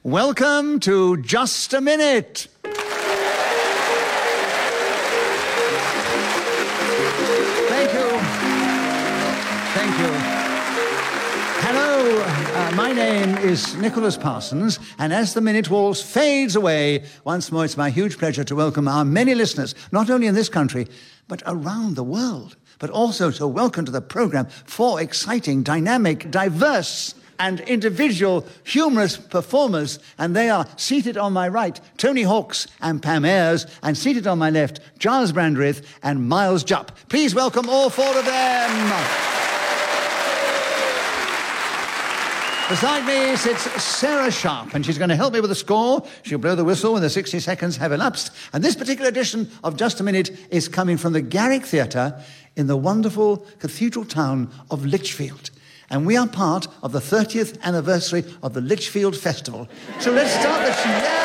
Welcome to Just a Minute. Thank you. Thank you. Hello, my name is Nicholas Parsons, and as the Minute Waltz fades away, once more it's my huge pleasure to welcome our many listeners, not only in this country, but around the world, but also to welcome to the program 4 exciting, dynamic, diverse, and individual humorous performers, and they are seated on my right, Tony Hawks and Pam Ayres, and seated on my left, Giles Brandreth and Miles Jupp. Please welcome all 4 of them. Beside me sits Sarah Sharp, and she's going to help me with the score. She'll blow the whistle when the 60 seconds have elapsed. And this particular edition of Just a Minute is coming from the Garrick Theatre in the wonderful cathedral town of Lichfield. And we are part of the 30th anniversary of the Lichfield Festival. So let's start the show.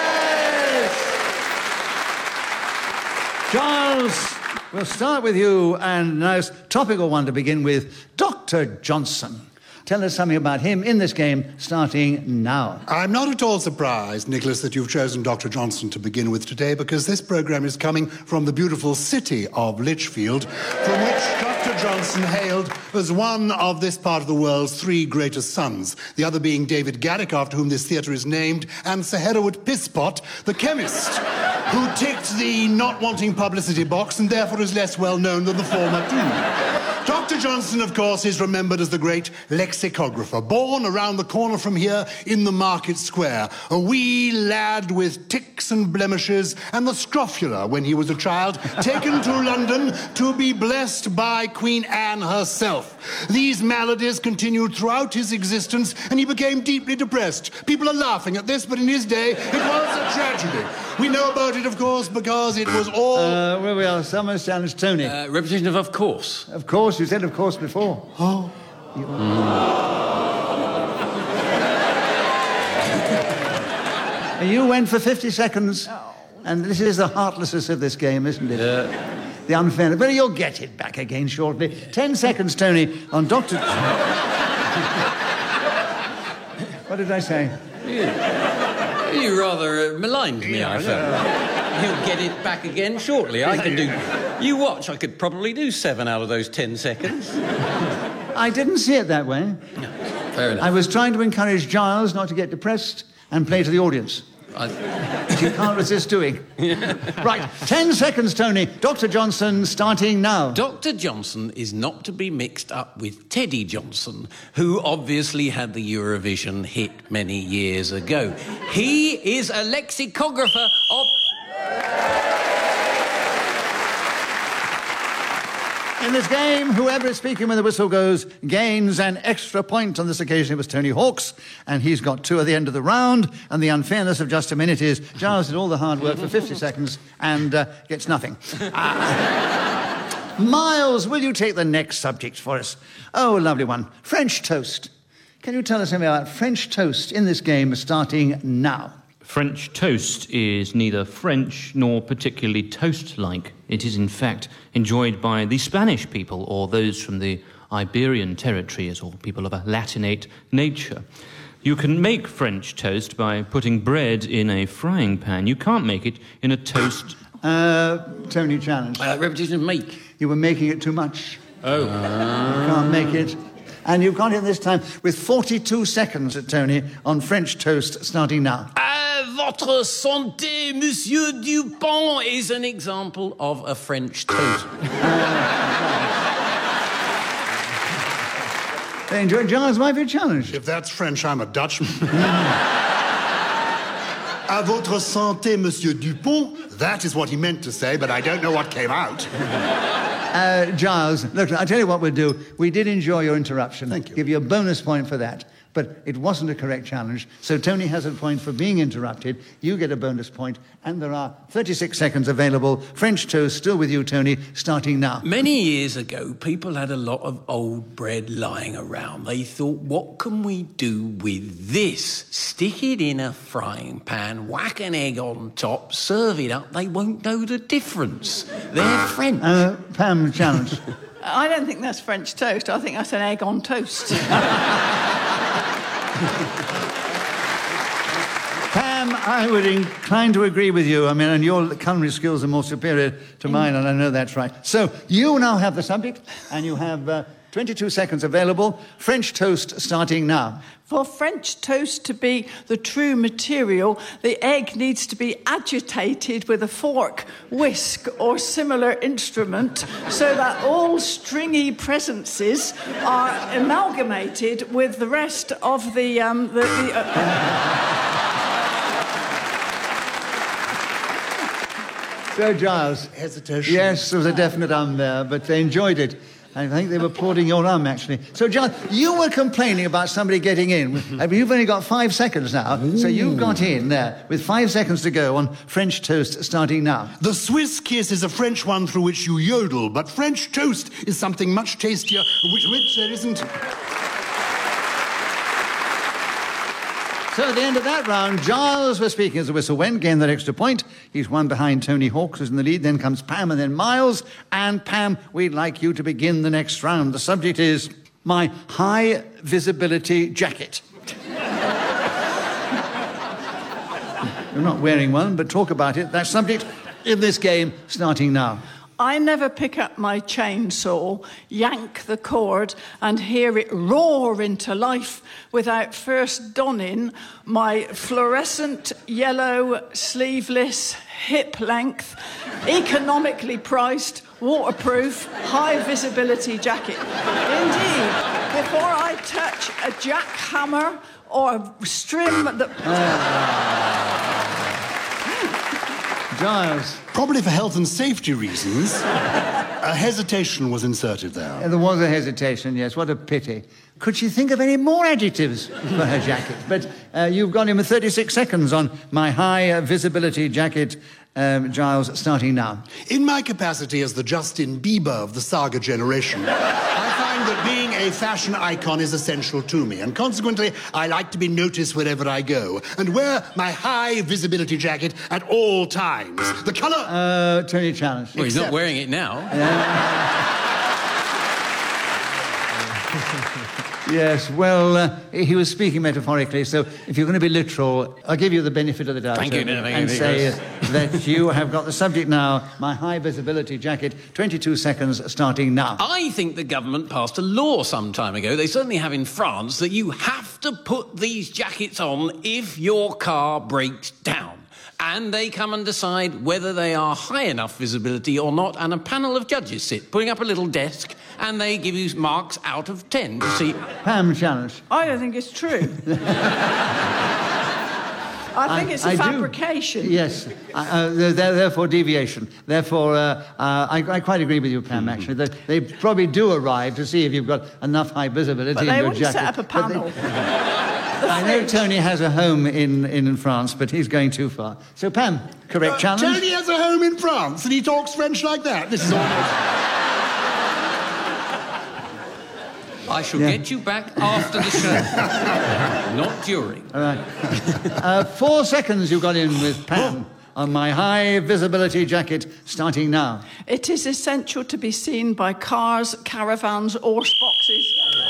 Yes! Giles, we'll start with you, and a nice topical one to begin with, Dr. Johnson. Tell us something about him in this game, starting now. I'm not at all surprised, Nicholas, that you've chosen Dr. Johnson to begin with today, because this programme is coming from the beautiful city of Lichfield, from which Dr. Johnson hailed as one of this part of the world's 3 greatest sons, the other being David Garrick, after whom this theatre is named, and Sir Hereward Pisspot, the chemist, who ticked the not wanting publicity box and therefore is less well known than the former two. Dr. Johnson, of course, is remembered as the great lexicographer, born around the corner from here in the Market Square, a wee lad with ticks and blemishes and the scrofula when he was a child, taken to London to be blessed by Queen Anne herself. These maladies continued throughout his existence, and he became deeply depressed. People are laughing at this, but in his day, it was a tragedy. We know about it, of course, because it was all... Where we are, Summers challenge Tony. Repetition of course. Of course, you said of course before. Oh. You went for 50 seconds, and this is the heartlessness of this game, isn't it? The unfairness. But you'll get it back again shortly. 10 seconds, Tony, on Dr. What did I say? You rather maligned me, I felt. You'll get it back again shortly. I can do... You watch, I could probably do 7 out of those 10 seconds. I didn't see it that way. No, fair enough. I was trying to encourage Giles not to get depressed and play to the audience. Which you can't resist doing. Right, 10 seconds, Tony. Dr. Johnson, starting now. Dr. Johnson is not to be mixed up with Teddy Johnson, who obviously had the Eurovision hit many years ago. He is a lexicographer of... In this game, whoever is speaking when the whistle goes gains an extra point. On this occasion, it was Tony Hawks, and he's got 2 at the end of the round. And the unfairness of Just a Minute is Giles did all the hard work for 50 seconds and gets nothing. Miles, will you take the next subject for us? Oh, a lovely one. French toast. Can you tell us something about French toast in this game, starting now? French toast is neither French nor particularly toast-like. It is, in fact, enjoyed by the Spanish people or those from the Iberian territories or people of a Latinate nature. You can make French toast by putting bread in a frying pan. You can't make it in a toast... Tony challenge. Repetition of make. You were making it too much. Oh. You can't make it. And you've got it this time with 42 seconds, Tony, on French toast, starting now. Votre santé, Monsieur Dupont, is an example of a French toast. They enjoyed Giles' might be a challenge. If that's French, I'm a Dutchman. À votre santé, Monsieur Dupont. That is what he meant to say, but I don't know what came out. Giles, look, I'll tell you what we'll do. We did enjoy your interruption. Thank you. Give you a bonus point for that. But it wasn't a correct challenge, so Tony has a point for being interrupted. You get a bonus point, and there are 36 seconds available. French toast still with you, Tony, starting now. Many years ago, people had a lot of old bread lying around. They thought, what can we do with this? Stick it in a frying pan, whack an egg on top, serve it up. They won't know the difference. They're French. Pam, challenge. I don't think that's French toast. I think that's an egg on toast. Pam, I would incline to agree with you. I mean, and your culinary skills are more superior to mine, and I know that's right. So you now have the subject, and you have 22 seconds available. French toast starting now. For French toast to be the true material, the egg needs to be agitated with a fork, whisk, or similar instrument so that all stringy presences are amalgamated with the rest of the So, Giles. Hesitation. Yes, there was a definite there, but they enjoyed it. I think they were applauding your actually. So, Giles, you were complaining about somebody getting in. I mean, you've only got 5 seconds now, so you've got in there with 5 seconds to go on French toast starting now. The Swiss kiss is a French one through which you yodel, but French toast is something much tastier, which there isn't. So at the end of that round, Giles was speaking as the whistle went, gained that extra point. He's one behind Tony Hawks, who's in the lead. Then comes Pam and then Miles. And Pam, we'd like you to begin the next round. The subject is my high visibility jacket. You're not wearing one, but talk about it. That subject in this game starting now. I never pick up my chainsaw, yank the cord, and hear it roar into life without first donning my fluorescent yellow, sleeveless, hip-length, economically priced, waterproof, high-visibility jacket. Indeed, before I touch a jackhammer or a strim that... Giles. Probably for health and safety reasons, a hesitation was inserted there. There was a hesitation, yes. What a pity. Could she think of any more adjectives for her jacket? But you've got him with 36 seconds on my high visibility jacket, Giles, starting now. In my capacity as the Justin Bieber of the Saga generation, I find that being a fashion icon is essential to me, and consequently, I like to be noticed wherever I go, and wear my high visibility jacket at all times. The colour... Tony Challenge. Well, he's not wearing it now. Yes, well, he was speaking metaphorically, so if you're going to be literal, I'll give you the benefit of the doubt. Thank you. And say that you have got the subject now, my high visibility jacket, 22 seconds starting now. I think the government passed a law some time ago, they certainly have in France, that you have to put these jackets on if your car breaks down. And they come and decide whether they are high enough visibility or not, and a panel of judges sit, putting up a little desk, and they give you marks out of 10 to see... Pam Challenge. I don't think it's true. I think it's a fabrication. Do. Yes. Therefore, deviation. Therefore, I quite agree with you, Pam, actually. They probably do arrive to see if you've got enough high visibility in your jacket. But they wouldn't set up a panel. I know Tony has a home in France, but he's going too far. So, Pam, correct challenge? Tony has a home in France, and he talks French like that. This is almost... I shall get you back after the show, not during. All right. 4 seconds you got in with Pam on my high visibility jacket, starting now. It is essential to be seen by cars, caravans, or boxes.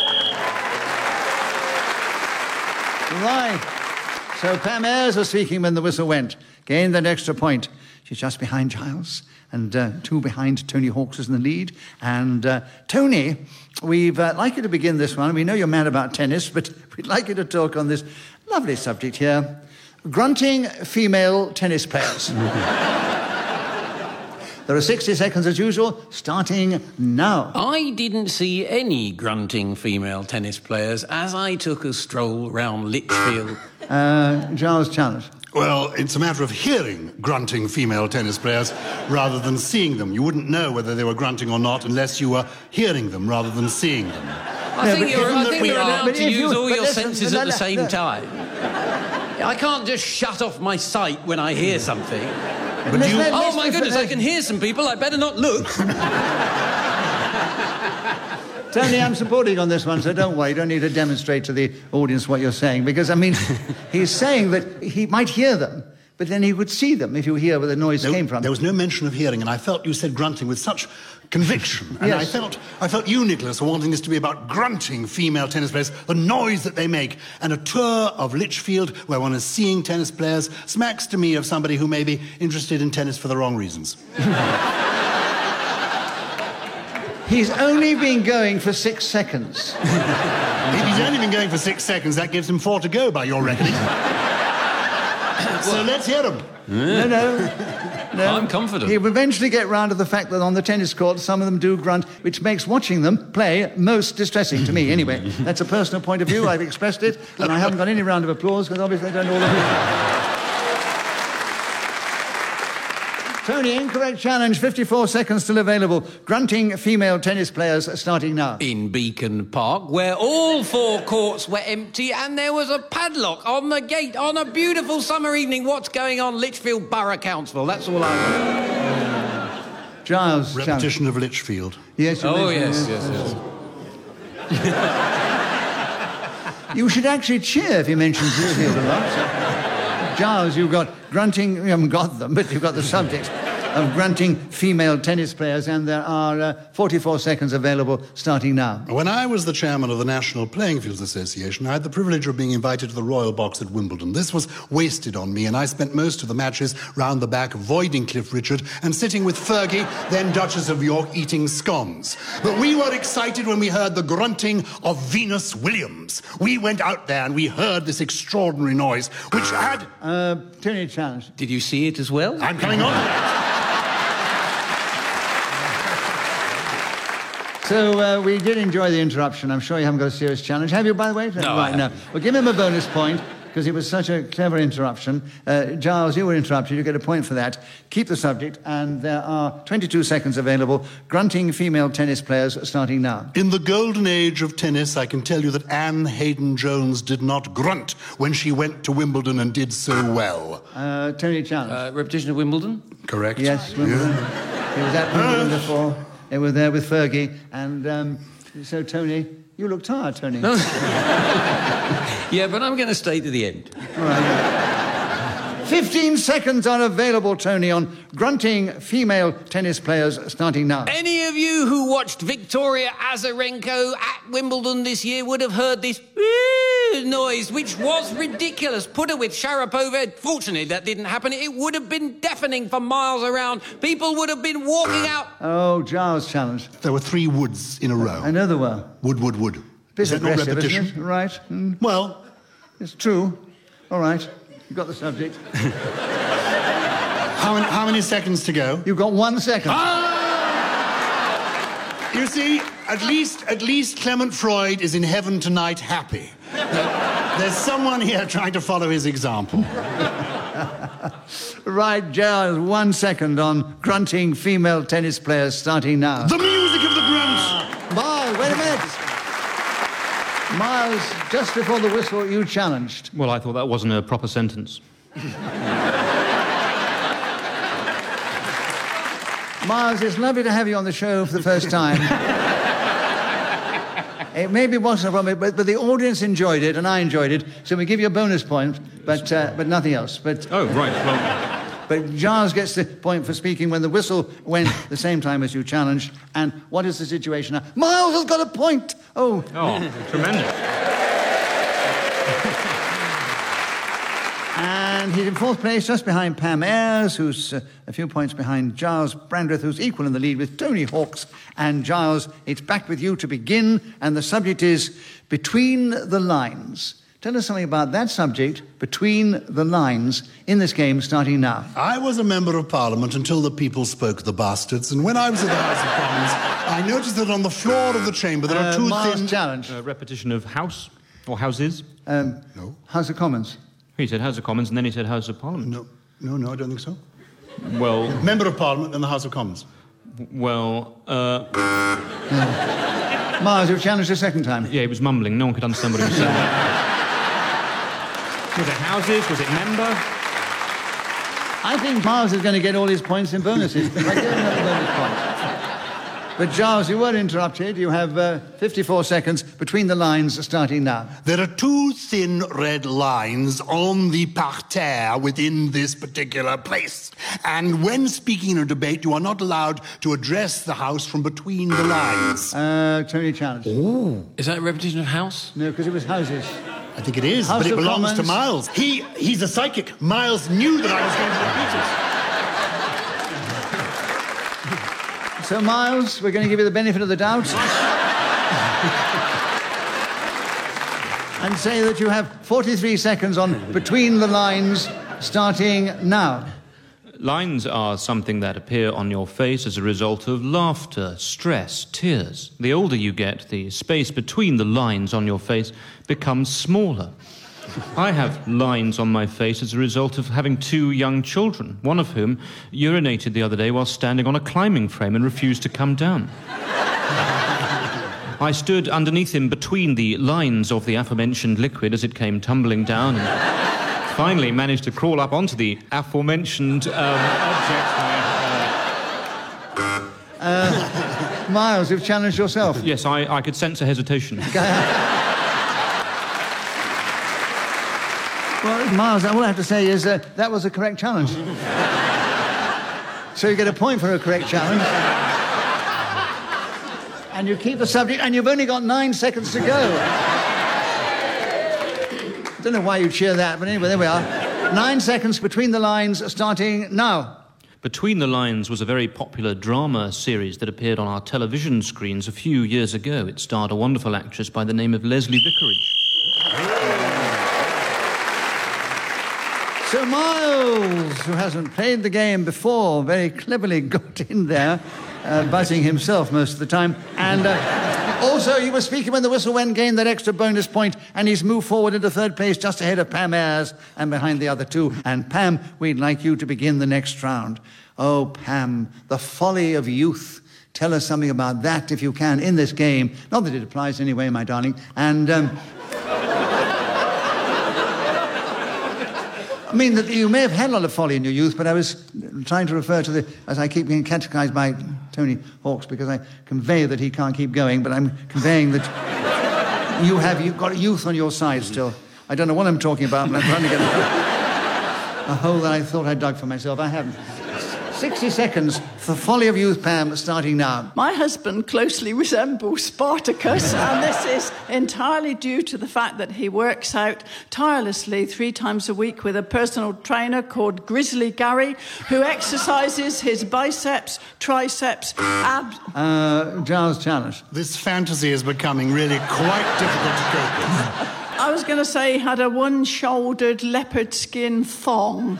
Right. So Pam Ayres was speaking when the whistle went. Gained that extra point. She's just behind Giles, and 2 behind Tony Hawks is in the lead. And Tony, we'd like you to begin this one. We know you're mad about tennis, but we'd like you to talk on this lovely subject here. Grunting female tennis players. There are 60 seconds as usual, starting now. I didn't see any grunting female tennis players as I took a stroll round Lichfield. Giles Challenge. Well, it's a matter of hearing grunting female tennis players rather than seeing them. You wouldn't know whether they were grunting or not unless you were hearing them rather than seeing them. I think you're allowed to use all your senses at the same time. I can't just shut off my sight when I hear something. But do you... Oh, my goodness, I can hear some people. I better not look. Tony, I'm supporting on this one, so don't worry. You don't need to demonstrate to the audience what you're saying. Because, I mean, he's saying that he might hear them, But then he would see them if you hear where the noise came from. There was no mention of hearing, and I felt you said grunting with such conviction. And Yes. I felt you, Nicholas, were wanting this to be about grunting female tennis players, the noise that they make. And a tour of Lichfield, where one is seeing tennis players, smacks to me of somebody who may be interested in tennis for the wrong reasons. He's only been going for 6 seconds. If he's only been going for 6 seconds, that gives him 4 to go by your reckoning. So let's hear him. No. I'm confident. He will eventually get round to the fact that on the tennis court, some of them do grunt, which makes watching them play most distressing to me. Anyway, that's a personal point of view. I've expressed it, and I haven't got any round of applause, because obviously I don't all agree. Tony, incorrect challenge, 54 seconds still available. Grunting female tennis players starting now. In Beacon Park, where all 4 courts were empty and there was a padlock on the gate on a beautiful summer evening. What's going on, Lichfield Borough Council? That's all I know. Giles. Repetition of Lichfield. Yes. You should actually cheer if you mention Lichfield a lot. Giles, you've got grunting, you haven't got them, but you've got the subject of grunting female tennis players, and there are 44 seconds available starting now. When I was the chairman of the National Playing Fields Association, I had the privilege of being invited to the Royal Box at Wimbledon. This was wasted on me, and I spent most of the matches round the back avoiding Cliff Richard and sitting with Fergie, then Duchess of York, eating scones. But we were excited when we heard the grunting of Venus Williams. We went out there and we heard this extraordinary noise, which had... Tony challenge. Did you see it as well? I'm coming on to that. So we did enjoy the interruption. I'm sure you haven't got a serious challenge. Have you, by the way? No, Right, no. Well, give him a bonus point, because it was such a clever interruption. Giles, you were interrupted. You get a point for that. Keep the subject, and there are 22 seconds available. Grunting female tennis players starting now. In the golden age of tennis, I can tell you that Anne Hayden-Jones did not grunt when she went to Wimbledon and did so well. Tony challenge. Repetition of Wimbledon? Correct? Yes, Wimbledon. He was at Wimbledon before. They were there with Fergie. And so, Tony, you look tired, Tony. Yeah, but I'm going to stay to the end. All right. 15 seconds are available, Tony, on grunting female tennis players starting now. Any of you who watched Victoria Azarenka at Wimbledon this year would have heard this noise, which was ridiculous. Put her with Sharapova. Fortunately, that didn't happen. It would have been deafening for miles around. People would have been walking out. Oh, Giles challenge. There were 3 woods in a row. I know there were. Wood. Bit Is that not aggressive, repetition? isn't it? Right. Mm. Well, It's true. All right. You've got the subject. how many seconds to go? You've got 1 second. You see, at least Clement Freud is in heaven tonight happy. There's someone here trying to follow his example. Right, Giles, 1 second on grunting female tennis players starting now. The music of the grunt! Miles, wait a minute. Miles, just before the whistle, you challenged. Well, I thought that wasn't a proper sentence. Miles, it's lovely to have you on the show for the first time. It maybe wasn't a problem, but the audience enjoyed it, and I enjoyed it, so we give you a bonus point, but nothing else. But Oh, right, well... But Giles gets the point for speaking when the whistle went the same time as you challenged. And what is the situation now? Miles has got a point! Oh, tremendous. And he's in 4th place, just behind Pam Ayres, who's a few points behind Giles Brandreth, who's equal in the lead with Tony Hawks. And Giles, it's back with you to begin, and the subject is Between the Lines. Tell us something about that subject, Between the Lines, in this game starting now. I was a member of Parliament until the people spoke, the bastards, and when I was in the House of Commons, I noticed that on the floor of the chamber there are 2 Miles thin... challenge. Repetition of house, or houses. No. House of Commons. He said House of Commons, and then he said House of Parliament. No, I don't think so. Well, Member of Parliament in the House of Commons. well, Miles, you've challenged a second time. yeah, he was mumbling. No one could understand what he was saying. Was it houses? Was it member? I think Miles is going to get all his points in bonuses. I give him another bonus point. But Giles, you were interrupted. You have 54 seconds between the lines starting now. There are two thin red lines on the parterre within this particular place. And when speaking in a debate, you are not allowed to address the House from between the lines. Tony challenge. Ooh. Is that a repetition of House? No, because it was houses. I think it is, House but it of belongs Commons. to Miles. He's a psychic. Miles knew that I was going to repeat it. So, Miles, we're going to give you the benefit of the doubt. And say that you have 43 seconds on between the lines starting now. Lines are something that appear on your face as a result of laughter, stress, tears. The older you get, the space between the lines on your face becomes smaller. I have lines on my face as a result of having two young children, one of whom urinated the other day while standing on a climbing frame and refused to come down. I stood underneath him between the lines of the aforementioned liquid as it came tumbling down and finally managed to crawl up onto the aforementioned object. Miles, you've challenged yourself. Yes, I could sense a hesitation. Well, Miles, all I have to say is that was a correct challenge. So you get a point for a correct challenge. And you keep the subject, and you've only got 9 seconds to go. Don't know why you cheer that, but anyway, there we are. 9 seconds between the lines starting now. Between the Lines was a very popular drama series that appeared on our television screens a few years ago. It starred a wonderful actress by the name of Leslie Vicarage. So Miles, who hasn't played the game before, very cleverly got in there, buzzing himself most of the time. And also, you were speaking when the whistle went, gained that extra bonus point, and he's moved forward into third place just ahead of Pam Ayres and behind the other two. And Pam, we'd like you to begin the next round. Oh, Pam, the folly of youth. Tell us something about that, if you can, in this game. Not that it applies anyway, my darling. And I mean, that you may have had a lot of folly in your youth, but I was trying to refer to the, as I keep being catechized by Tony Hawks, because I convey that he can't keep going, but I'm conveying that you've got youth on your side still. I don't know what I'm talking about, but I'm trying to get a hole that I thought I dug for myself. I haven't. 60 seconds, the folly of youth, Pam, starting now. My husband closely resembles Spartacus, and this is entirely due to the fact that he works out tirelessly 3 times a week with a personal trainer called Grizzly Gary, who exercises his biceps, triceps, abs... Giles challenge. This fantasy is becoming really quite difficult to cope with. I was going to say he had a one-shouldered leopard skin thong.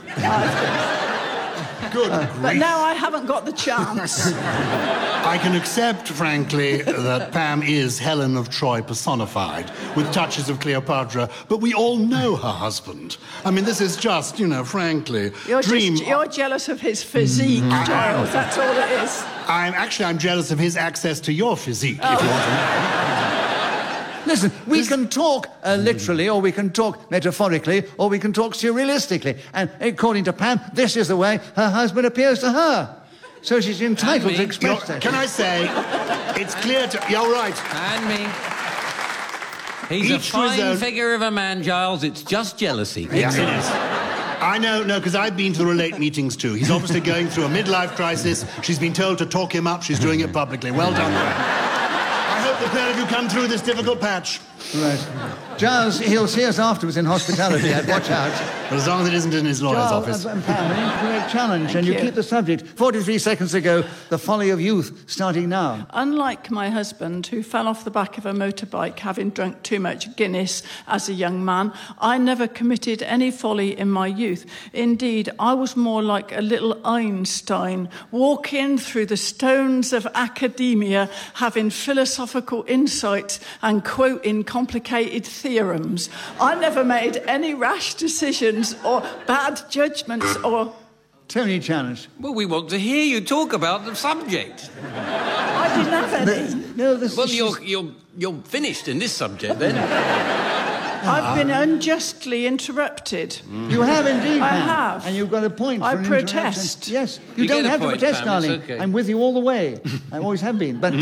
Good But grief. now I haven't got the chance. I can accept, frankly, that Pam is Helen of Troy personified, with touches of Cleopatra, but we all know her husband. I mean, this is just, frankly, You're dream... jealous of his physique, Giles. That's all it is. I'm jealous of his access to your physique, if you want to know. Listen, we can talk literally, or we can talk metaphorically, or we can talk surrealistically. And according to Pam, this is the way her husband appears to her. So she's entitled to express that. Can I say, it's clear to... You're right. And me. He's Each a fine his own. figure of a man, Giles. It's just jealousy. Yes, it is. I know, because I've been to the Relate meetings too. He's obviously going through a midlife crisis. She's been told to talk him up. She's doing it publicly. Well done, Pam. I hope the pair of you come through this difficult patch. Right. Giles, he'll see us afterwards in hospitality. I'd watch out. But as long as it isn't in his lawyer's Giles, office. and Pam, an incorrect challenge, and you keep the subject. 43 seconds ago, the folly of youth, starting now. Unlike my husband, who fell off the back of a motorbike having drunk too much Guinness as a young man, I never committed any folly in my youth. Indeed, I was more like a little Einstein, walking through the stones of academia, having philosophical insights and quoting complicated theorems. I never made any rash decisions or bad judgments or... Tony challenge. Well, we want to hear you talk about the subject. I didn't have any. No, this Well, is... you're finished in this subject, then. I've been unjustly interrupted. You have indeed, I Pam. have. And you've got a point. I for an protest. interruption. Yes, you You don't get a have to point, protest, Pam, it's darling. okay. I'm with you all the way. I always have been. But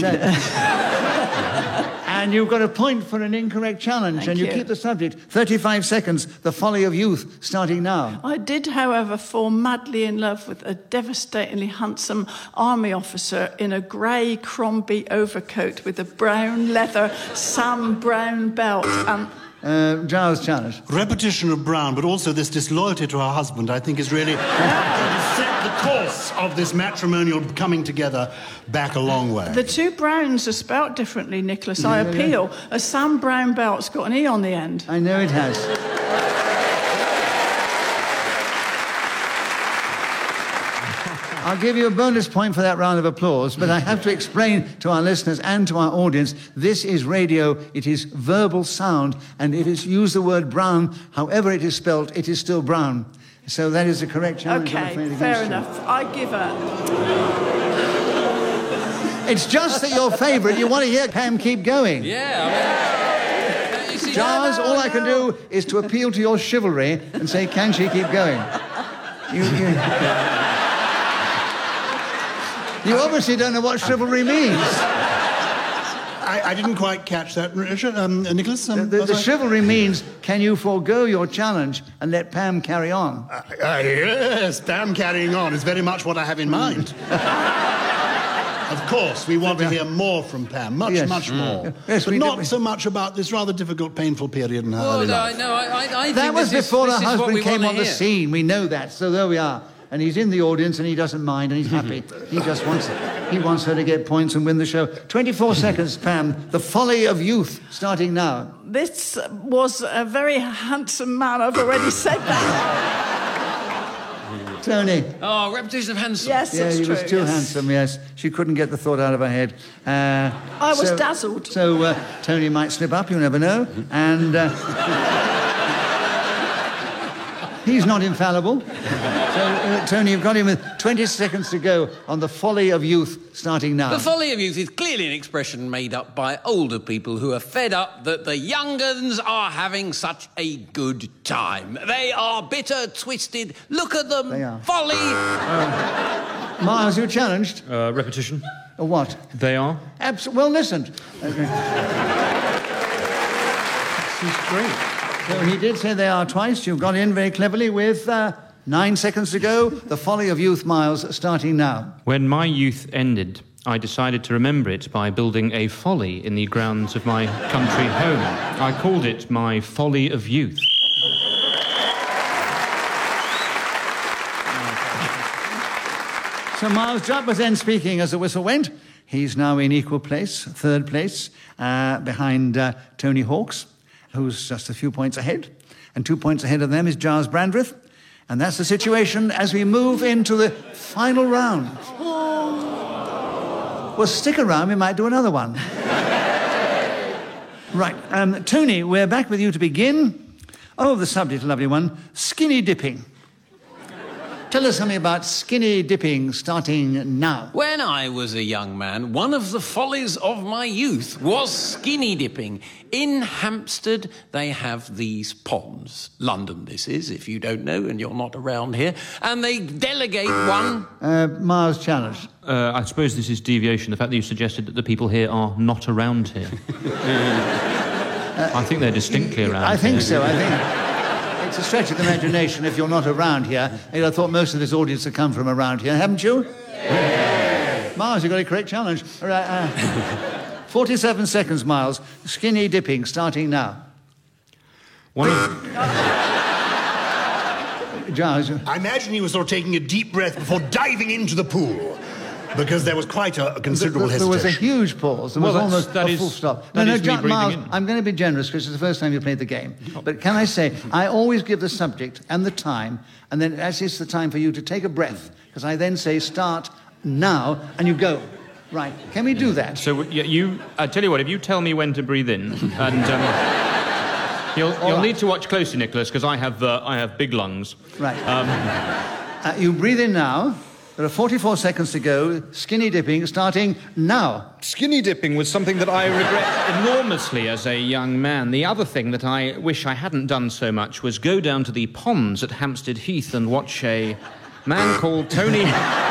and you've got a point for an incorrect challenge, Thank and you you. keep the subject. 35 seconds. The folly of youth, starting now. I did, however, fall madly in love with a devastatingly handsome army officer in a grey Crombie overcoat with a brown leather Sam Brown belt and... Giles' challenge. Repetition of Brown, but also this disloyalty to her husband, I think, is really going to set the course of this matrimonial coming together back a long way. The two Browns are spelt differently, Nicholas. I appeal. A Sam Brown belt's got an E on the end. I know it has. I'll give you a bonus point for that round of applause, but I have to explain to our listeners and to our audience, this is radio, it is verbal sound, and if it's used the word brown, however it is spelt, it is still brown. So that is the correct challenge. I'm afraid, Okay, fair against you. enough. I give up. It's just that you're favourite, you want to hear Pam keep going. Yeah, I mean, you see, Giles, all I can do is to appeal to your chivalry and say, can she keep going? You obviously don't know what chivalry means. I didn't quite catch that, Richard. Nicholas? The chivalry means, can you forego your challenge and let Pam carry on? Yes, Pam carrying on is very much what I have in mind. Of course, we want to hear more from Pam, much more. Yes, but we not do. so much about this rather difficult, painful period in her well, early no, life. I think That was this before is, her this is what husband we came want on to the hear. scene. We know that, so there we are. And he's in the audience and he doesn't mind and he's happy. He just wants it. He wants her to get points and win the show. 24 seconds, Pam. The folly of youth, starting now. This was a very handsome man. I've already said that. Tony. Oh, repetition of handsome. Yes, Yeah, it's he true. was too yes. handsome, yes. She couldn't get the thought out of her head. I was dazzled. So Tony might slip up, you never know. And he's not infallible. So, Tony, you've got him with 20 seconds to go on the folly of youth, starting now. The folly of youth is clearly an expression made up by older people who are fed up that the young uns are having such a good time. They are bitter, twisted. Look at them. They are. Folly. Miles, you challenged? Repetition. What? They are. Well listened. This is great. So he did say they are twice. You've got in very cleverly with 9 seconds to go. The folly of youth, Miles, starting now. When my youth ended, I decided to remember it by building a folly in the grounds of my country home. I called it my folly of youth. So Miles Jupp was then speaking as the whistle went. He's now in equal place, third place, behind Tony Hawks, who's just a few points ahead. And 2 points ahead of them is Giles Brandreth. And that's the situation as we move into the final round. Well, stick around, we might do another one. Right, Tony, we're back with you to begin. Oh, the subject, lovely one, skinny dipping. Tell us something about skinny dipping starting now. When I was a young man, one of the follies of my youth was skinny dipping. In Hampstead, they have these ponds. London, this is, if you don't know and you're not around here. And they delegate one... Miles challenge. I suppose this is deviation, the fact that you suggested that the people here are not around here. I think they're distinctly around I think here. so, I think. It's a stretch of the imagination if you're not around here. I thought most of this audience had come from around here, haven't you? Yeah. Miles, you got a correct challenge. All right, 47 seconds, Miles. Skinny dipping, starting now. One of... Giles. I imagine he was sort of taking a deep breath before diving into the pool, because there was quite a considerable There was a hesitation. huge pause. There Well, was that's- almost that a is- full stop. that is me breathing Miles, in. I'm going to be generous because it's the first time you played the game. But can I say, I always give the subject and the time, and then as it's the time for you to take a breath, because I then say start now, and you go. Right. Can we do that? So, yeah, I tell you what, if you tell me when to breathe in, and you'll right. need to watch closely, Nicholas, because I have big lungs. Right. You breathe in now. There are 44 seconds to go. Skinny dipping starting now. Skinny dipping was something that I regret enormously as a young man. The other thing that I wish I hadn't done so much was go down to the ponds at Hampstead Heath and watch a man called Tony...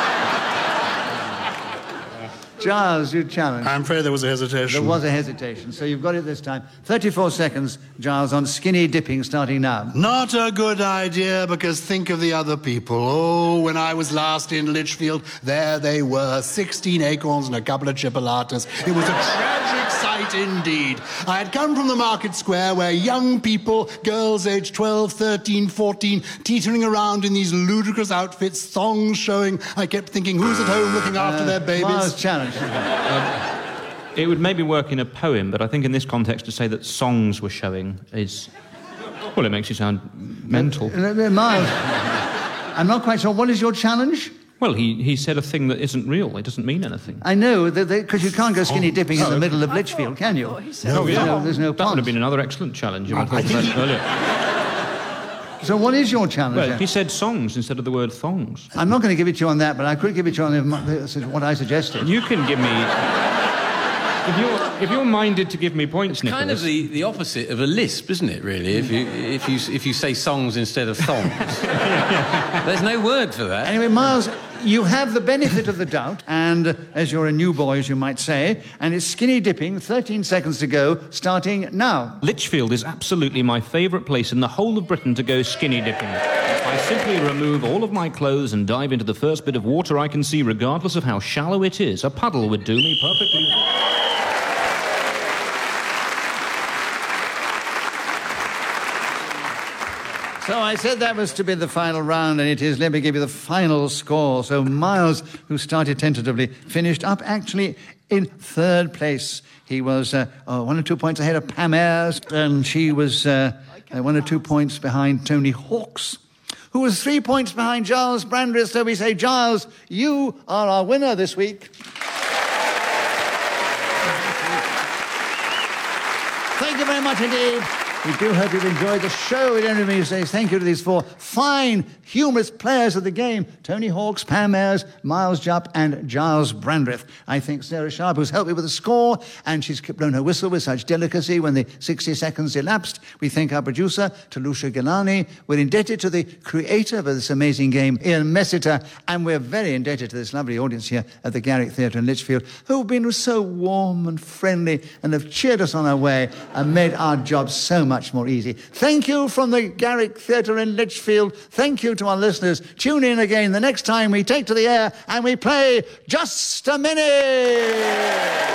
Giles, you challenge. I'm afraid there was a hesitation. There was a hesitation, so you've got it this time. 34 seconds, Giles, on skinny dipping starting now. Not a good idea, because think of the other people. Oh, when I was last in Lichfield, there they were, 16 acorns and a couple of chipolatas. It was a tragic sight indeed. I had come from the market square where young people, girls aged 12, 13, 14, teetering around in these ludicrous outfits, thongs showing. I kept thinking, who's at home looking after their babies? Miles, challenge. It would maybe work in a poem, but I think in this context to say that songs were showing is... Well, it makes you sound mental. Miles, I'm not quite sure. What is your challenge? Well, he said a thing that isn't real. It doesn't mean anything. I know, because you can't go skinny dipping in the middle of Lichfield, can you? There's no That would ponds. have been another excellent challenge. I I think he- earlier. So what is your challenge? Well, he said songs instead of the word thongs. I'm not going to give it to you on that, but I could give it to you on what I suggested. You can give me... If you're minded to give me points, Nicholas... Kind of the opposite of a lisp, isn't it, really? If you say songs instead of thongs. There's no word for that. Anyway, Miles, you have the benefit of the doubt, and as you're a new boy, as you might say, and it's skinny dipping, 13 seconds to go, starting now. Lichfield is absolutely my favourite place in the whole of Britain to go skinny dipping. I simply remove all of my clothes and dive into the first bit of water I can see, regardless of how shallow it is. A puddle would do me perfectly. So I said that was to be the final round, and it is. Let me give you the final score. So Miles, who started tentatively, finished up actually in third place. He was 1 or 2 points ahead of Pam Ayres, and she was 1 or 2 points behind Tony Hawks, who was 3 points behind Giles Brandreth. So we say, Giles, you are our winner this week. Thank you very much indeed. We do hope you've enjoyed the show. We don't even say thank you to these four fine, humorous players of the game. Tony Hawks, Pam Ayres, Miles Jupp and Giles Brandreth. I think Sarah Sharp, who's helped me with the score, and she's blown her whistle with such delicacy when the 60 seconds elapsed. We thank our producer, Talusha Gilani. We're indebted to the creator of this amazing game, Ian Messiter, and we're very indebted to this lovely audience here at the Garrick Theatre in Lichfield, who have been so warm and friendly and have cheered us on our way and made our job so much more easy. Thank you from the Garrick Theatre in Lichfield. Thank you to our listeners. Tune in again the next time we take to the air and we play Just a Minute.